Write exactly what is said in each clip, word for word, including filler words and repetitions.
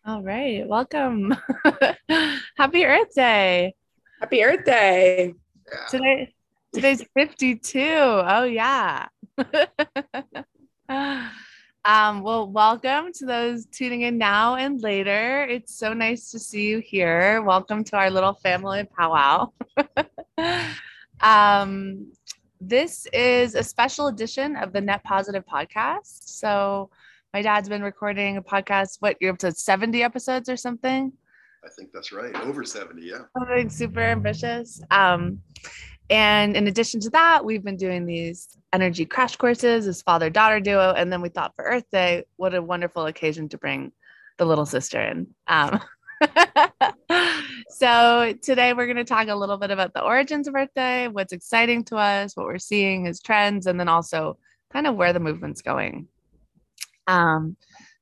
All right, welcome. Happy Earth Day. Happy Earth Day. Yeah. Today today's fifty-two. Oh yeah. Um, well, welcome to those tuning in now and later. It's so nice to see you here. Welcome to our little family powwow. Um, this is a special edition of the Net Positive podcast. So my dad's been recording a podcast. What, you're up to seventy episodes or something? I think that's right. Over seventy, yeah. Something super ambitious. Um, and in addition to that, we've been doing these energy crash courses as father-daughter duo. And then we thought for Earth Day, what a wonderful occasion to bring the little sister in. Um, so today we're going to talk a little bit about the origins of Earth Day, what's exciting to us, what we're seeing as trends, and then also kind of where the movement's going. Um,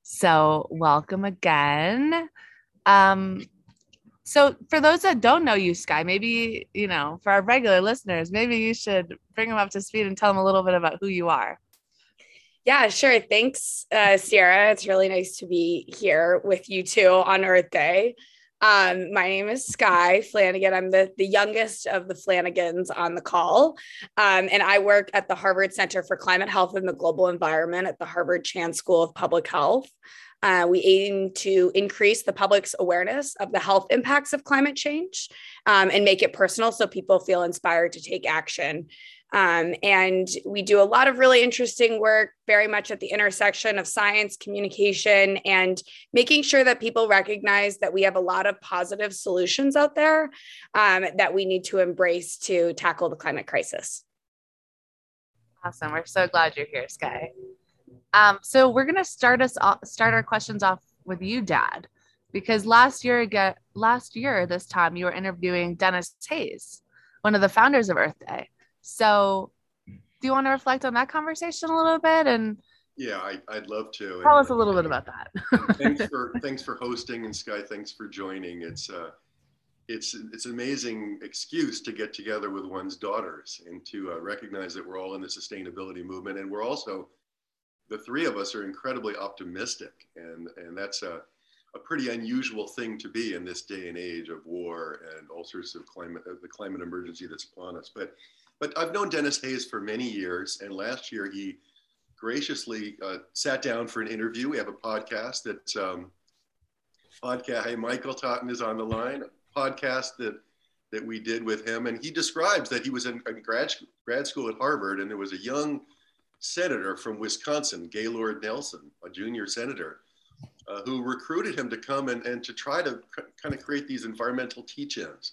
so welcome again. Um, So for those that don't know you, Sky, maybe, you know, for our regular listeners, maybe you should bring them up to speed and tell them a little bit about who you are. Yeah, sure. Thanks, uh, Sierra. It's really nice to be here with you two on Earth Day. Um, my name is Sky Flanagan. I'm the, the youngest of the Flanagans on the call. Um, and I work at the Harvard Center for Climate Health and the Global Environment at the Harvard Chan School of Public Health. Uh, we aim to increase the public's awareness of the health impacts of climate change um, and make it personal so people feel inspired to take action. Um, and we do a lot of really interesting work, very much at the intersection of science, communication, and making sure that people recognize that we have a lot of positive solutions out there um, that we need to embrace to tackle the climate crisis. Awesome. We're so glad you're here, Sky. Um, so we're gonna start us off, start our questions off with you, Dad, because last year again, last year this time you were interviewing Dennis Hayes, one of the founders of Earth Day. So, do you want to reflect on that conversation a little bit and Yeah, I, I'd love to. tell And, us a little bit about that? thanks for thanks for hosting, and Sky, thanks for joining. It's uh, it's it's an amazing excuse to get together with one's daughters and to uh, recognize that we're all in the sustainability movement, and we're also the three of us are incredibly optimistic, and and that's a a pretty unusual thing to be in this day and age of war and all sorts of climate, the climate emergency that's upon us. But but I've known Dennis Hayes for many years, and last year he graciously uh, sat down for an interview. We have a podcast that's um, podcast. Hey, Michael Totten is on the line. A podcast that that we did with him, and he describes that he was in, in grad grad school at Harvard, and there was a young senator from Wisconsin, Gaylord Nelson, a junior senator, uh, who recruited him to come and, and to try to kind of create these environmental teach-ins.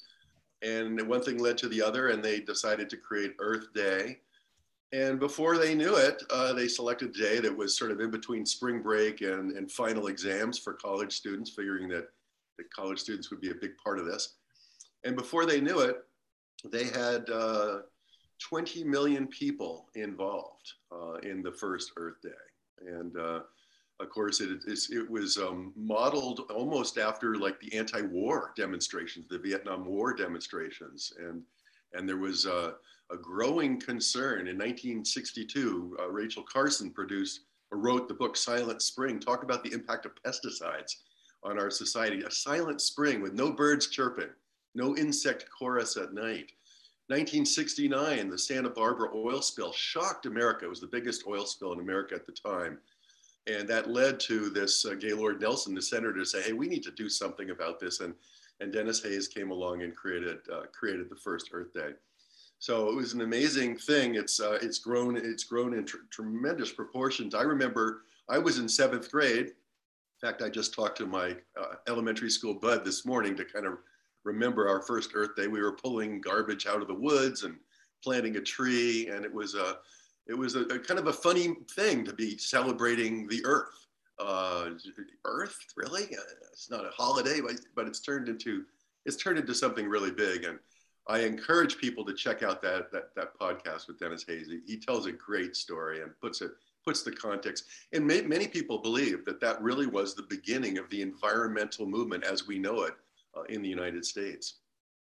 And one thing led to the other, and they decided to create Earth Day. And before they knew it, uh, they selected a day that was sort of in between spring break and, and final exams for college students, figuring that, that college students would be a big part of this. And before they knew it, they had uh, twenty million people involved uh, in the first Earth Day. And uh, of course, it, it, it was um, modeled almost after like the anti-war demonstrations, the Vietnam War demonstrations. And, and there was uh, a growing concern. In nineteen sixty-two, uh, Rachel Carson produced or wrote the book Silent Spring, talk about the impact of pesticides on our society. A silent spring with no birds chirping, no insect chorus at night. nineteen sixty-nine, the Santa Barbara oil spill shocked America. It was the biggest oil spill in America at the time. And that led to this uh, Gaylord Nelson, the senator, to say, hey, we need to do something about this. And, and Dennis Hayes came along and created, uh, created the first Earth Day. So it was an amazing thing. It's, uh, it's grown, it's grown in tr tremendous proportions. I remember I was in seventh grade. In fact, I just talked to my uh, elementary school bud this morning to kind of remember our first Earth Day. We were pulling garbage out of the woods and planting a tree, and it was a, it was a, a kind of a funny thing to be celebrating the Earth. Uh, Earth, really? It's not a holiday, but but it's turned into it's turned into something really big. And I encourage people to check out that that that podcast with Dennis Hayes. He, he tells a great story and puts it puts the context. And may, many people believe that that really was the beginning of the environmental movement as we know it uh, in the United States.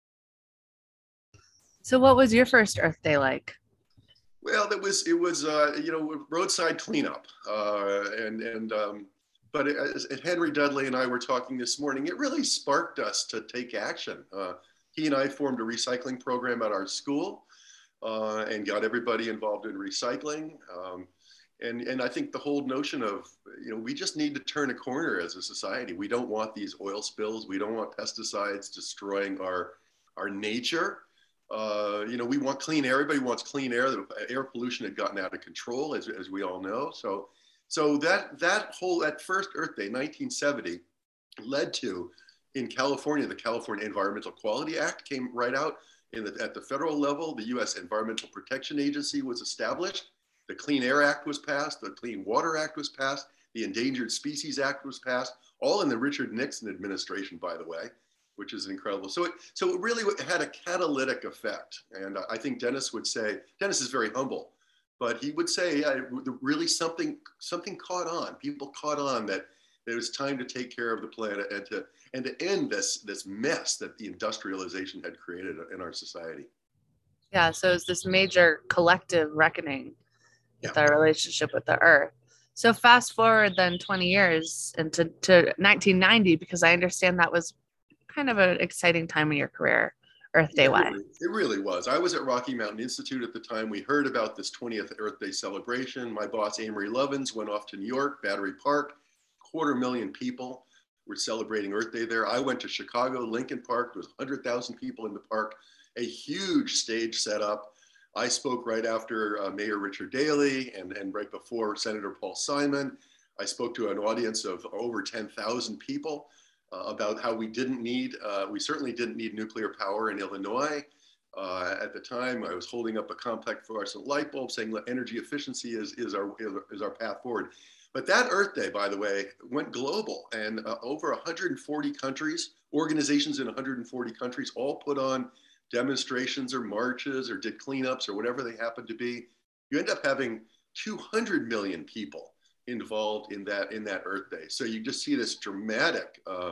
So what was your first Earth Day like? Well, it was it was uh, you know roadside cleanup, uh, and and um, but as, as Henry Dudley and I were talking this morning, it really sparked us to take action. Uh, he and I formed a recycling program at our school uh, and got everybody involved in recycling. Um, and, and I think the whole notion of, you know, we just need to turn a corner as a society. We don't want these oil spills. We don't want pesticides destroying our, our nature. Uh, you know, we want clean air. Everybody wants clean air. The air pollution had gotten out of control, as, as we all know. So, so that that whole that first Earth Day, nineteen seventy, led to in California, the California Environmental Quality Act came right out. In the, at the federal level, the U S Environmental Protection Agency was established. The Clean Air Act was passed. The Clean Water Act was passed. The Endangered Species Act was passed. All in the Richard Nixon administration, by the way, which is incredible. So it, so it really had a catalytic effect. And I think Dennis would say, Dennis is very humble, but he would say, yeah, really something, something caught on. People caught on that, that it was time to take care of the planet and to, and to end this, this mess that the industrialization had created in our society. Yeah, so it's this major collective reckoning with Yeah. our relationship with the earth. So fast forward then twenty years into to nineteen ninety, because I understand that was kind of an exciting time in your career, Earth Day It wise. really, it really was. I was at Rocky Mountain Institute at the time. We heard about this twentieth Earth Day celebration. My boss, Amory Lovins, went off to New York, Battery Park, quarter million people were celebrating Earth Day there. I went to Chicago, Lincoln Park. There was one hundred thousand people in the park, a huge stage set up. I spoke right after uh, Mayor Richard Daley and, and right before Senator Paul Simon. I spoke to an audience of over ten thousand people uh, about how we didn't need, uh, we certainly didn't need nuclear power in Illinois. Uh, at the time, I was holding up a compact fluorescent light bulb saying energy efficiency is, is, our, is our path forward. But that Earth Day, by the way, went global, and uh, over one hundred forty countries, organizations in one hundred forty countries all put on demonstrations or marches or did cleanups or whatever they happened to be. You end up having two hundred million people involved in that in that Earth Day. So you just see this dramatic uh,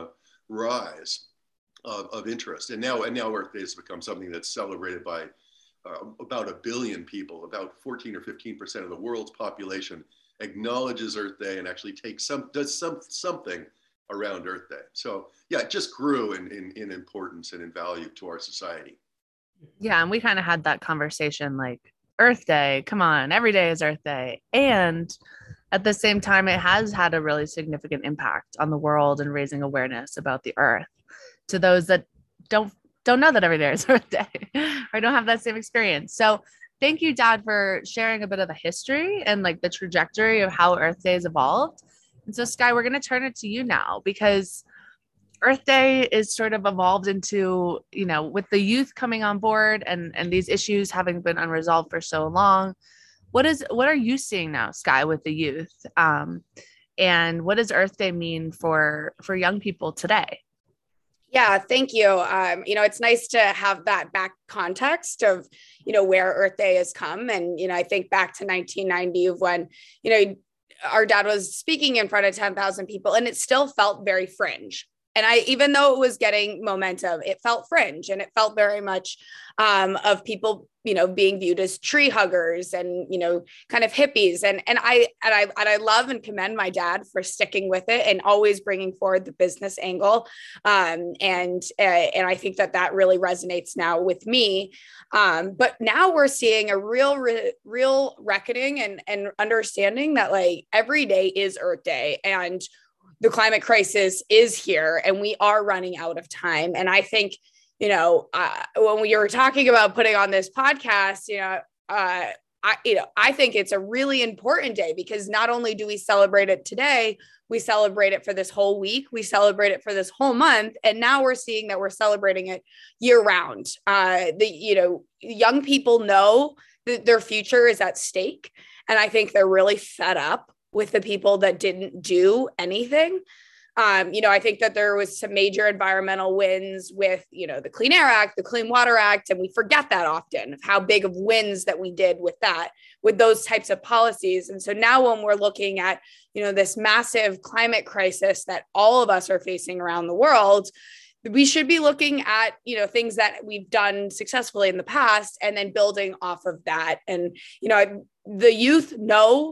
rise of, of interest. And now, and now Earth Day has become something that's celebrated by uh, about a billion people. About fourteen or fifteen percent of the world's population acknowledges Earth Day and actually takes some, does some, something around Earth Day. So yeah, it just grew in, in, in importance and in value to our society. Yeah, and we kind of had that conversation like, Earth Day, come on, every day is Earth Day. And at the same time, it has had a really significant impact on the world and raising awareness about the earth to those that don't don't know that every day is Earth Day or don't have that same experience. So thank you, Dad, for sharing a bit of the history and like the trajectory of how Earth Day has evolved. And so, Sky, we're going to turn it to you now, because Earth Day is sort of evolved into, you know, with the youth coming on board and, and these issues having been unresolved for so long. What is, what are you seeing now, Sky, with the youth? Um, and what does Earth Day mean for, for young people today? Yeah, thank you. Um, you know, it's nice to have that back context of, you know, where Earth Day has come. And, you know, I think back to nineteen ninety of when, you know, our dad was speaking in front of ten thousand people and it still felt very fringe. And I, even though it was getting momentum, it felt fringe, and it felt very much um, of people, you know, being viewed as tree huggers and, you know, kind of hippies. And, and I, and I, and I love and commend my dad for sticking with it and always bringing forward the business angle. Um, and, uh, and I think that that really resonates now with me. Um, but now we're seeing a real, re- real reckoning and, and understanding that like every day is Earth Day, and the climate crisis is here and we are running out of time. And I think, you know, uh, when we were talking about putting on this podcast, you know, uh, I, you know, I think it's a really important day, because not only do we celebrate it today, we celebrate it for this whole week, we celebrate it for this whole month. And now we're seeing that we're celebrating it year round. Uh, the, you know, young people know that their future is at stake. And I think they're really fed up with the people that didn't do anything. Um, you know, I think that there was some major environmental wins with, you know, the Clean Air Act, the Clean Water Act, and we forget that often of how big of wins that we did with that, with those types of policies. And so now when we're looking at, you know, this massive climate crisis that all of us are facing around the world, we should be looking at, you know, things that we've done successfully in the past and then building off of that. And, you know, the youth know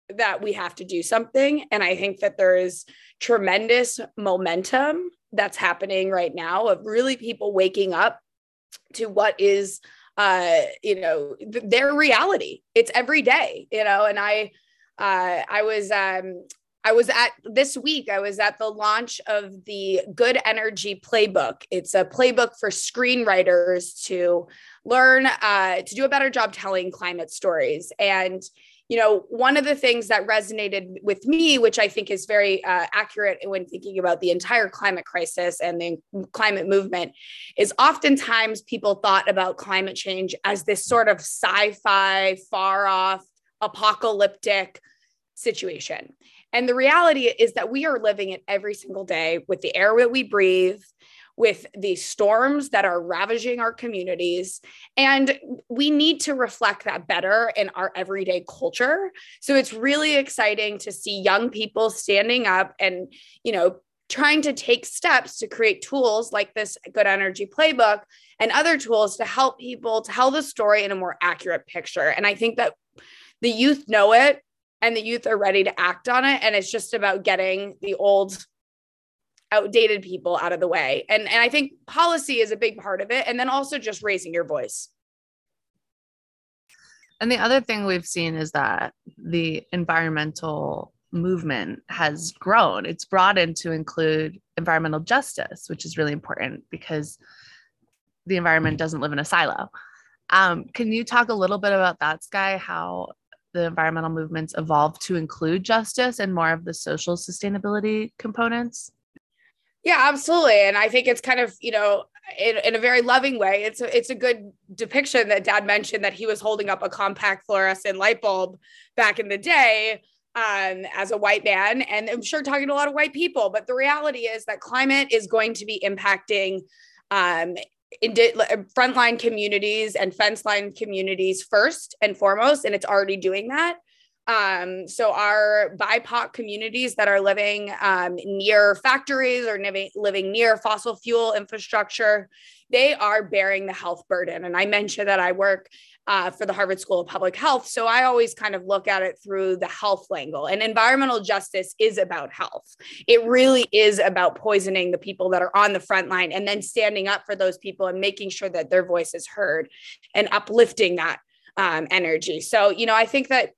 that we have to do something. And I think that there is tremendous momentum that's happening right now of really people waking up to what is, uh, you know, th- their reality. It's every day, you know, and I, uh, I was, um, I was at this week, I was at the launch of the Good Energy Playbook. It's a playbook for screenwriters to learn, uh, to do a better job telling climate stories. And you know, one of the things that resonated with me, which I think is very uh, accurate when thinking about the entire climate crisis and the climate movement, is oftentimes people thought about climate change as this sort of sci-fi, far off, apocalyptic situation. And the reality is that we are living it every single day with the air that we breathe, with the storms that are ravaging our communities. And we need to reflect that better in our everyday culture. So it's really exciting to see young people standing up and, you know, trying to take steps to create tools like this Good Energy Playbook and other tools to help people tell the story in a more accurate picture. And I think that the youth know it and the youth are ready to act on it. And it's just about getting the old outdated people out of the way. And, and I think policy is a big part of it. And then also just raising your voice. And the other thing we've seen is that the environmental movement has grown. It's broadened to include environmental justice, which is really important because the environment doesn't live in a silo. Um, can you talk a little bit about that, Sky, how the environmental movements evolved to include justice and more of the social sustainability components? Yeah, absolutely. And I think it's kind of, you know, in, in a very loving way, it's a, it's a good depiction that Dad mentioned that he was holding up a compact fluorescent light bulb back in the day um, as a white man. And I'm sure talking to a lot of white people, but the reality is that climate is going to be impacting um, Indi- frontline communities and fence line communities first and foremost, and it's already doing that. Um, so our B I P O C communities that are living um, near factories or living, living near fossil fuel infrastructure, they are bearing the health burden. And I mentioned that I work uh, for the Harvard School of Public Health. So I always kind of look at it through the health angle. And environmental justice is about health. It really is about poisoning the people that are on the front line and then standing up for those people and making sure that their voice is heard and uplifting that um, energy. So, you know, I think that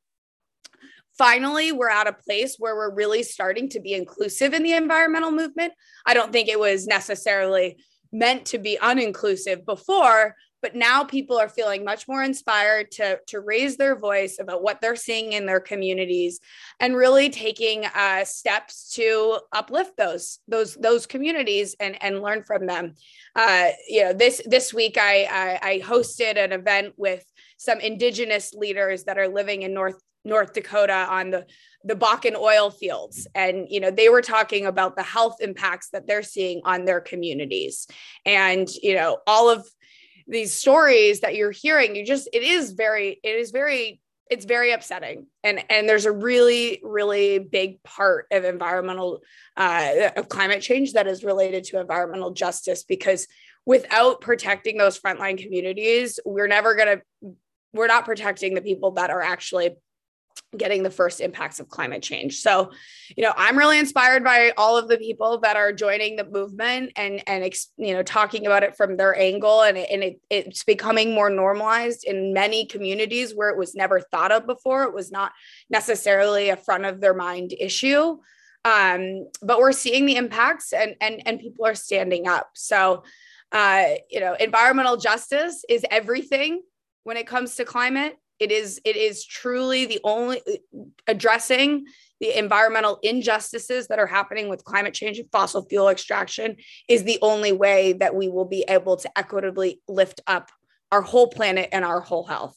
finally, we're at a place where we're really starting to be inclusive in the environmental movement. I don't think it was necessarily meant to be uninclusive before, but now people are feeling much more inspired to, to raise their voice about what they're seeing in their communities and really taking uh, steps to uplift those, those, those communities and, and learn from them. Uh, you know, this, this week I, I, I hosted an event with some Indigenous leaders that are living in North North Dakota on the, the Bakken oil fields. And, you know, they were talking about the health impacts that they're seeing on their communities. And, you know, all of these stories that you're hearing, you just, it is very, it is very, it's very upsetting. And, and there's a really, really big part of environmental, uh, of climate change that is related to environmental justice, because without protecting those frontline communities, we're never going to, we're not protecting the people that are actually getting the first impacts of climate change. So, you know, I'm really inspired by all of the people that are joining the movement and, and, you know, talking about it from their angle. And, it, and it, it's becoming more normalized in many communities where it was never thought of before. It was not necessarily a front of their mind issue. Um, but we're seeing the impacts and, and, and people are standing up. So, uh, you know, environmental justice is everything when it comes to climate. It is, it is truly the only addressing the environmental injustices that are happening with climate change and fossil fuel extraction is the only way that we will be able to equitably lift up our whole planet and our whole health.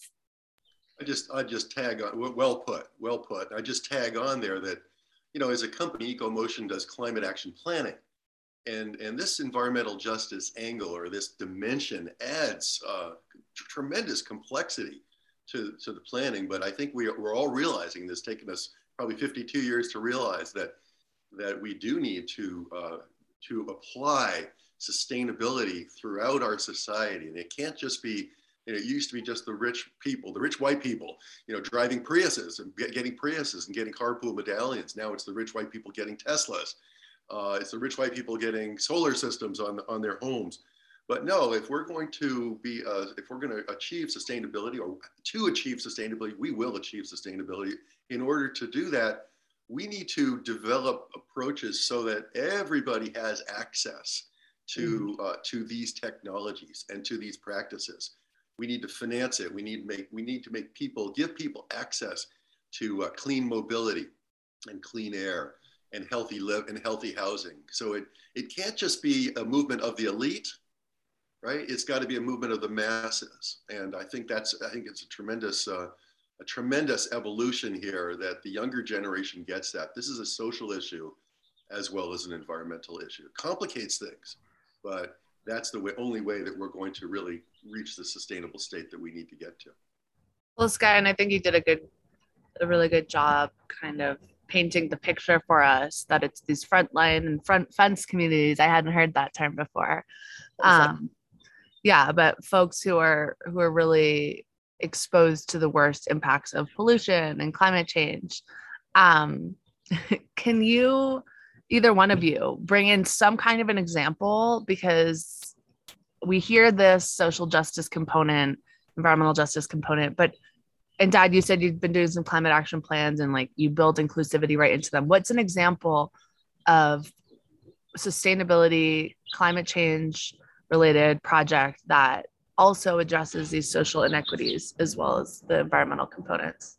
I just, I just tag on, well put, well put. I just tag on there that, you know, as a company, EcoMotion does climate action planning. And, and this environmental justice angle or this dimension adds uh, tremendous complexity to, to the planning. But I think we are, we're all realizing this, taken us probably fifty-two years to realize that, that we do need to, uh, to apply sustainability throughout our society. And it can't just be You know, it used to be just the rich people, the rich white people, you know, driving Priuses and get, getting Priuses and getting carpool medallions. Now it's the rich white people getting Teslas. Uh, it's the rich white people getting solar systems on, on their homes. But no, if we're going to be, uh, if we're going to achieve sustainability, or to achieve sustainability, we will achieve sustainability. In order to do that, we need to develop approaches so that everybody has access to, uh, to these technologies and to these practices. We need to finance it. We need to make, we need to make people, give people access to uh, clean mobility and clean air and healthy live and healthy housing. So it, it can't just be a movement of the elite, right? It's got to be a movement of the masses. And I think that's, I think it's a tremendous, uh, a tremendous evolution here that the younger generation gets that. This is a social issue as well as an environmental issue. It complicates things, but that's the way, only way that we're going to really reach the sustainable state that we need to get to. Well, Sky, and I think you did a good, a really good job kind of painting the picture for us that it's these frontline and front fence communities. I hadn't heard that term before. Um, yeah, but folks who are who are really exposed to the worst impacts of pollution and climate change. Um, can you, either one of you, bring in some kind of an example? Because we hear this social justice component, environmental justice component, but, and Dad, you said you've been doing some climate action plans and like you build inclusivity right into them. What's an example of sustainability, climate change related project that also addresses these social inequities as well as the environmental components?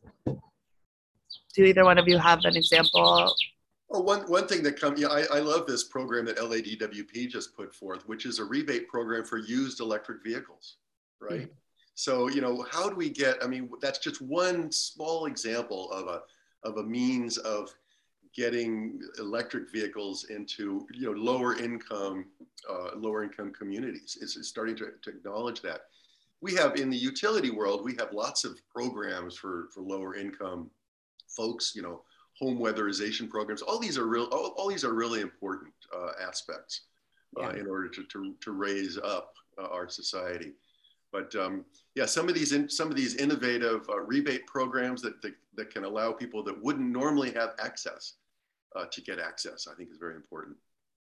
Do either one of you have an example? Well, one, one thing that comes, yeah, I, I love this program that L A D W P just put forth, which is a rebate program for used electric vehicles, right? Mm-hmm. So, you know, how do we get, I mean, that's just one small example of a, of a means of getting electric vehicles into, you know, lower income, uh, lower income communities. It's, it's starting to, to acknowledge that. We have, in the utility world, we have lots of programs for, for lower income folks, you know, home weatherization programs. All these are real, all, all these are really important uh, aspects uh, yeah. in order to, to, to raise up uh, our society. But um, yeah, some of these in, some of these innovative uh, rebate programs that, that that can allow people that wouldn't normally have access uh, to get access, I think is very important.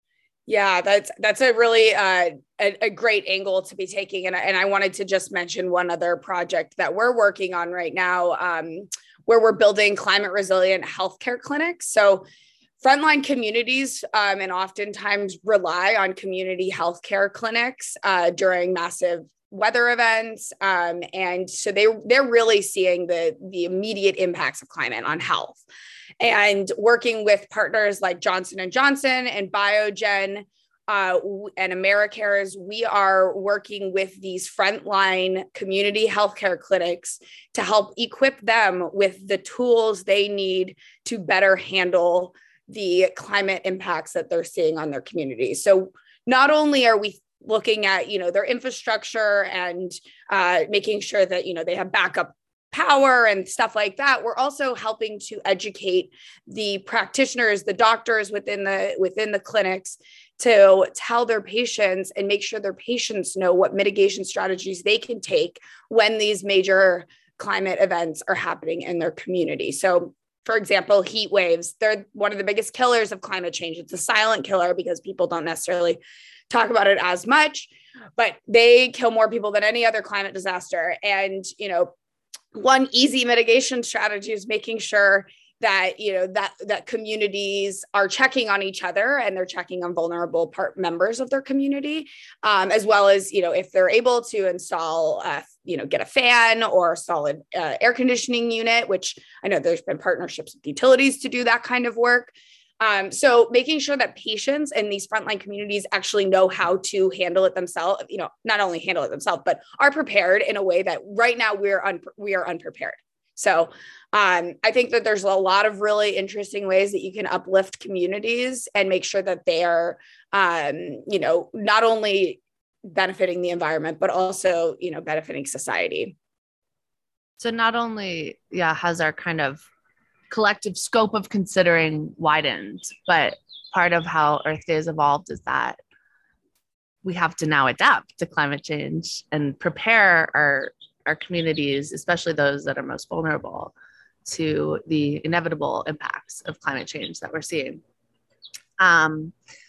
Yeah, that's that's a really uh, a, a great angle to be taking, and I, and I wanted to just mention one other project that we're working on right now, um, where we're building climate resilient healthcare clinics. So frontline communities um, and oftentimes rely on community healthcare clinics uh, during massive weather events. Um, and so they, they're really seeing the, the immediate impacts of climate on health. And working with partners like Johnson and Johnson and Biogen uh, and AmeriCares, we are working with these frontline community healthcare clinics to help equip them with the tools they need to better handle the climate impacts that they're seeing on their communities. So not only are we looking at, you know, their infrastructure and uh, making sure that, you know, they have backup power and stuff like that, we're also helping to educate the practitioners, the doctors within the within the clinics to tell their patients and make sure their patients know what mitigation strategies they can take when these major climate events are happening in their community. So, for example, heat waves, they're one of the biggest killers of climate change. It's a silent killer because people don't necessarily talk about it as much, but they kill more people than any other climate disaster. And, you know, one easy mitigation strategy is making sure that, you know, that, that communities are checking on each other and they're checking on vulnerable part members of their community, um, as well as, you know, if they're able to install, uh, you know, get a fan or a solid uh, air conditioning unit, which I know there's been partnerships with utilities to do that kind of work. Um, so making sure that patients in these frontline communities actually know how to handle it themselves, you know, not only handle it themselves, but are prepared in a way that right now we're un- we are unprepared. So um, I think that there's a lot of really interesting ways that you can uplift communities and make sure that they are, um, you know, not only benefiting the environment, but also, you know, benefiting society. So not only, yeah, has our kind of collective scope of considering widened, but part of how Earth Day has evolved is that we have to now adapt to climate change and prepare our our communities, especially those that are most vulnerable to the inevitable impacts of climate change that we're seeing. Um,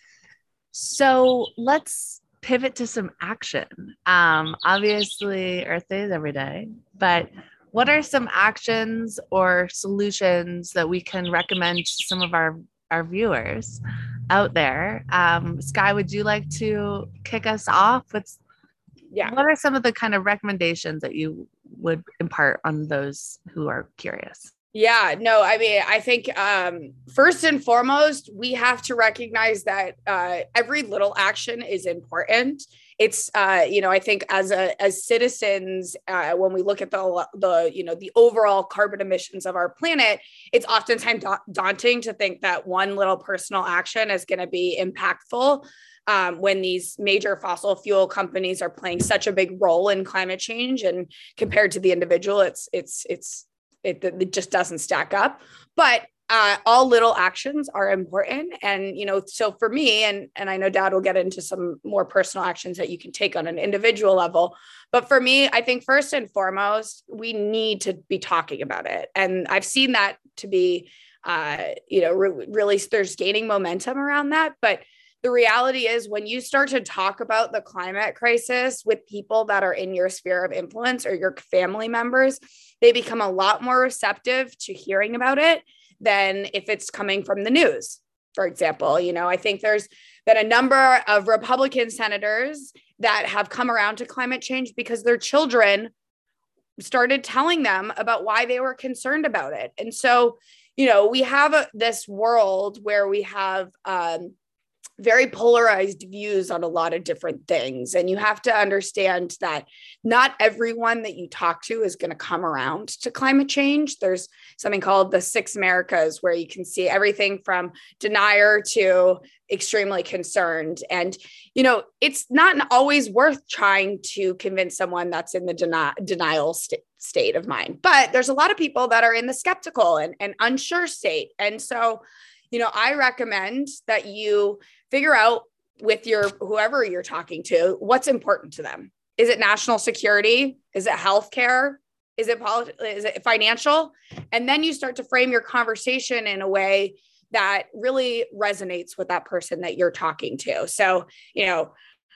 so let's pivot to some action. Um, obviously, Earth Day is every day, but what are some actions or solutions that we can recommend to some of our, our viewers out there? Um, Sky, would you like to kick us off? What's, yeah. What are some of the kind of recommendations that you would impart on those who are curious? Yeah, no, I mean, I think um, first and foremost, we have to recognize that uh, every little action is important. It's, uh, you know, I think as a as citizens, uh, when we look at the the you know the overall carbon emissions of our planet, it's oftentimes da- daunting to think that one little personal action is going to be impactful. Um, when these major fossil fuel companies are playing such a big role in climate change, and compared to the individual, it's it's it's It, it just doesn't stack up. But uh, all little actions are important. And, you know, so for me, and, and I know Dad will get into some more personal actions that you can take on an individual level. But for me, I think first and foremost, we need to be talking about it. And I've seen that to be, uh, you know, re- really there's gaining momentum around that. But the reality is when you start to talk about the climate crisis with people that are in your sphere of influence or your family members, they become a lot more receptive to hearing about it than if it's coming from the news. For example, you know, I think there's been a number of Republican senators that have come around to climate change because their children started telling them about why they were concerned about it. And so, you know, we have a, this world where we have, um, very polarized views on a lot of different things. And you have to understand that not everyone that you talk to is going to come around to climate change. There's something called the Six Americas, where you can see everything from denier to extremely concerned. And, you know, it's not always worth trying to convince someone that's in the deni- denial st- state of mind. But there's a lot of people that are in the skeptical and, and unsure state. And so, you know, I recommend that you figure out with your whoever you're talking to, what's important to them. Is it national security? Is it healthcare? Is it polit- Is it financial? And then you start to frame your conversation in a way that really resonates with that person that you're talking to. So, you know,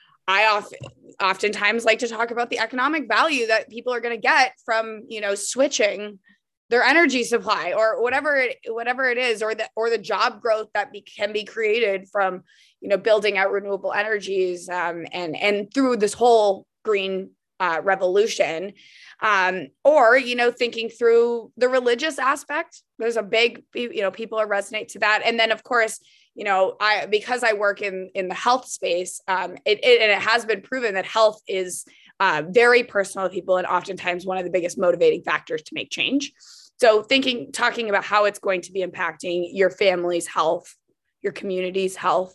I often, oftentimes like to talk about the economic value that people are going to get from, you know, switching their energy supply or whatever it, whatever it is, or the, or the job growth that be, can be created from, you know, building out renewable energies um, and, and through this whole green uh, revolution. Um, or, you know, thinking through the religious aspect. There's a big, you know, people are resonate to that. And then of course, you know, I, because I work in, in the health space, um, it, it, and it has been proven that health is uh, very personal to people and oftentimes one of the biggest motivating factors to make change. So thinking, talking about how it's going to be impacting your family's health, your community's health,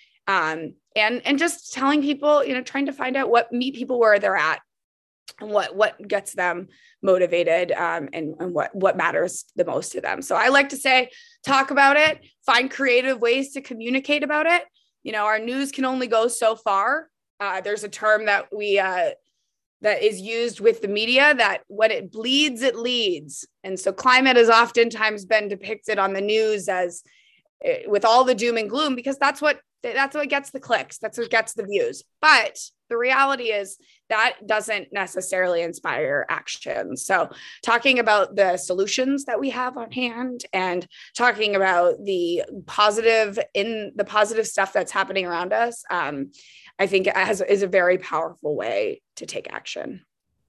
um, and, and just telling people, you know, trying to find out what, meet people where they're at and what, what gets them motivated um, and, and what, what matters the most to them. So I like to say, talk about it, find creative ways to communicate about it. You know, our news can only go so far. Uh, there's a term that we, uh, that is used with the media that when it bleeds, it leads. And so climate has oftentimes been depicted on the news as uh, with all the doom and gloom, because that's what, that's what gets the clicks. That's what gets the views. But the reality is that doesn't necessarily inspire action. So talking about the solutions that we have on hand and talking about the positive in the positive stuff that's happening around us, um, I think it has, is a very powerful way to take action.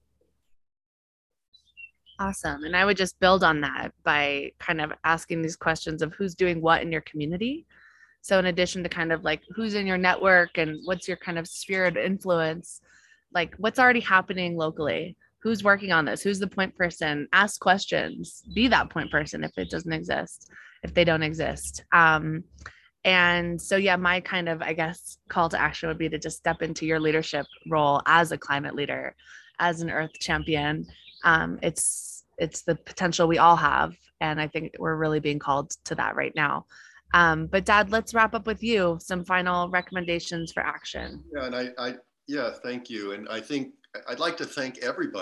Awesome. And I would just build on that by kind of asking these questions of who's doing what in your community. So in addition to kind of like who's in your network and what's your kind of sphere of influence, like what's already happening locally, who's working on this, who's the point person, ask questions, be that point person if it doesn't exist, if they don't exist. Um, and so, yeah, my kind of, I guess, call to action would be to just step into your leadership role as a climate leader, as an earth champion. Um, it's, it's the potential we all have. And I think we're really being called to that right now. Um, but Dad, let's wrap up with you. Some final recommendations for action. Yeah, and I, I, yeah, thank you. And I think I'd like to thank everybody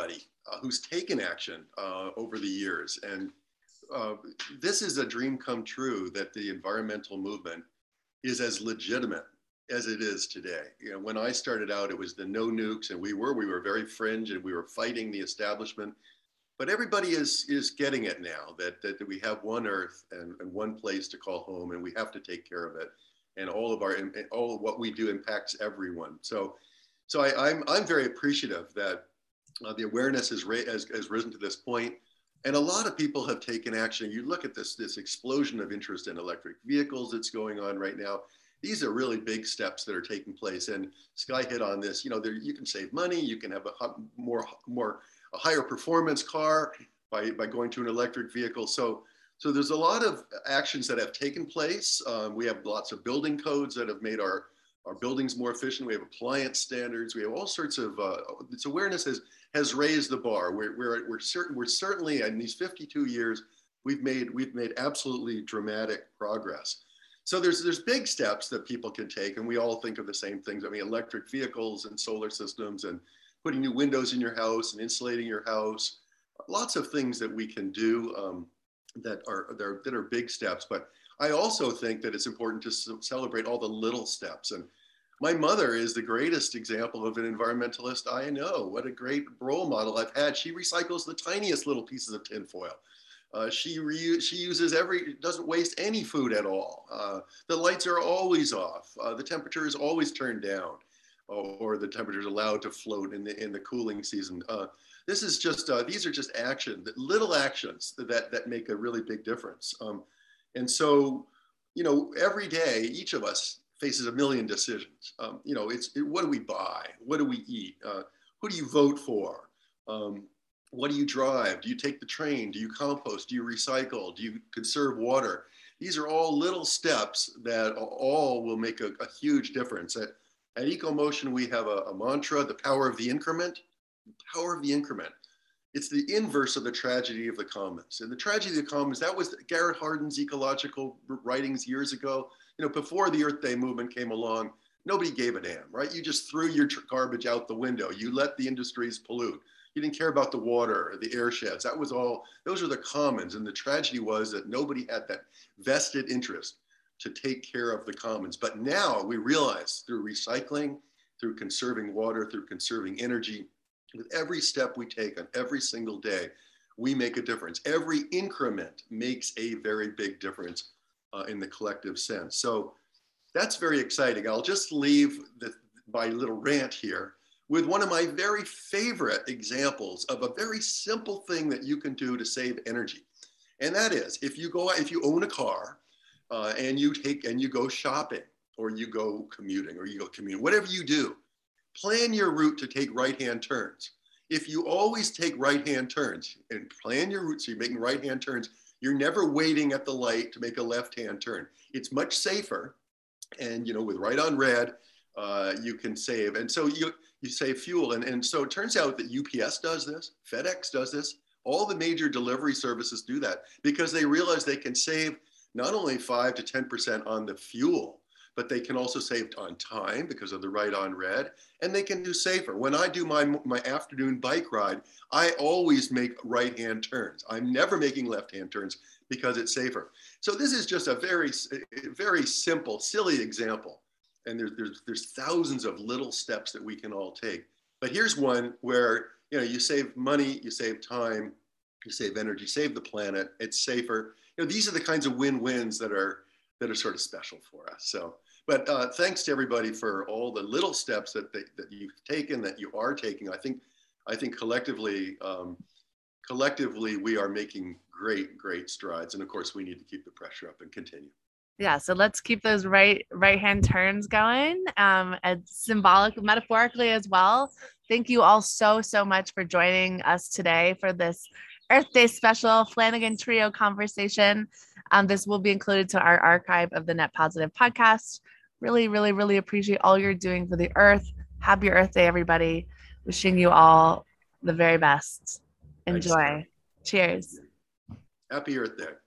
uh, who's taken action uh, over the years. And uh, this is a dream come true, that the environmental movement is as legitimate as it is today. You know, when I started out, it was the no nukes, and we were we were very fringe, and we were fighting the establishment. But everybody is is getting it now, that that, that we have one Earth and, and one place to call home, and we have to take care of it. And all of our and all of what we do impacts everyone. So, so I, I'm I'm very appreciative that uh, the awareness has, ra- has has risen to this point. And a lot of people have taken action. You look at this, this explosion of interest in electric vehicles that's going on right now. These are really big steps that are taking place. And Sky hit on this. You know, there, you can save money. You can have a more, more a higher performance car by, by going to an electric vehicle. So, so there's a lot of actions that have taken place. Um, we have lots of building codes that have made our, our buildings more efficient. We have appliance standards. We have all sorts of, uh, this awareness has, has raised the bar. We're, we're, we're, certain, we're certainly, in these fifty-two years, we've made, we've made absolutely dramatic progress. So there's, there's big steps that people can take, and we all think of the same things. I mean, electric vehicles and solar systems and putting new windows in your house and insulating your house, lots of things that we can do um, that are, that are, that are big steps. But I also think that it's important to celebrate all the little steps. And my mother is the greatest example of an environmentalist I know. What a great role model I've had. She recycles the tiniest little pieces of tinfoil. Uh, she re- she uses every, doesn't waste any food at all. Uh, the lights are always off. Uh, the temperature is always turned down, or, or the temperature is allowed to float in the in the cooling season. Uh, this is just, uh, these are just action, little actions that, that make a really big difference. Um, and so, you know, every day, each of us faces a million decisions. Um, you know, it's it, what do we buy? What do we eat? Uh, who do you vote for? Um, what do you drive? Do you take the train? Do you compost? Do you recycle? Do you conserve water? These are all little steps that all will make a, a huge difference. At, at EcoMotion, we have a, a mantra, the power of the increment. The power of the increment. It's the inverse of the tragedy of the commons. And the tragedy of the commons, that was Garrett Hardin's ecological writings years ago. You know, before the Earth Day movement came along, nobody gave a damn, right? You just threw your tr- garbage out the window. You let the industries pollute. You didn't care about the water or the air sheds. That was all, those are the commons. And the tragedy was that nobody had that vested interest to take care of the commons. But now we realize through recycling, through conserving water, through conserving energy, with every step we take on every single day, we make a difference. Every increment makes a very big difference uh, in the collective sense. So that's very exciting. I'll just leave the, my little rant here with one of my very favorite examples of a very simple thing that you can do to save energy. And that is, if you go, if you own a car uh, and you take, and you go shopping, or you go commuting, or you go commuting, whatever you do, plan your route to take right-hand turns. If you always take right-hand turns and plan your route so you're making right-hand turns, you're never waiting at the light to make a left-hand turn. It's much safer. And, you know, with right on red, uh, you can save. And so you, you save fuel. And, and so it turns out that U P S does this, FedEx does this. All the major delivery services do that because they realize they can save not only five to ten percent on the fuel, but they can also save on time because of the right on red, and they can do safer. When I do my, my afternoon bike ride, I always make right-hand turns. I'm never making left-hand turns because it's safer. So this is just a very, very simple, silly example. And there's, there's, there's thousands of little steps that we can all take. But here's one where, you know, you save money, you save time, you save energy, save the planet, it's safer. You know, these are the kinds of win-wins that are, that are sort of special for us. So, but uh, thanks to everybody for all the little steps that they, that you've taken, that you are taking. I think, I think collectively, um, collectively we are making great, great strides. And of course, we need to keep the pressure up and continue. Yeah, so let's keep those right right hand turns going, um, and symbolic, metaphorically as well. Thank you all so so much for joining us today for this Earth Day special Flanagan Trio conversation. Um, this will be included to our archive of the Net Positive podcast. Really, really, really appreciate all you're doing for the Earth. Happy Earth Day, everybody! Wishing you all the very best. Enjoy. Thanks. Cheers. Happy Earth Day.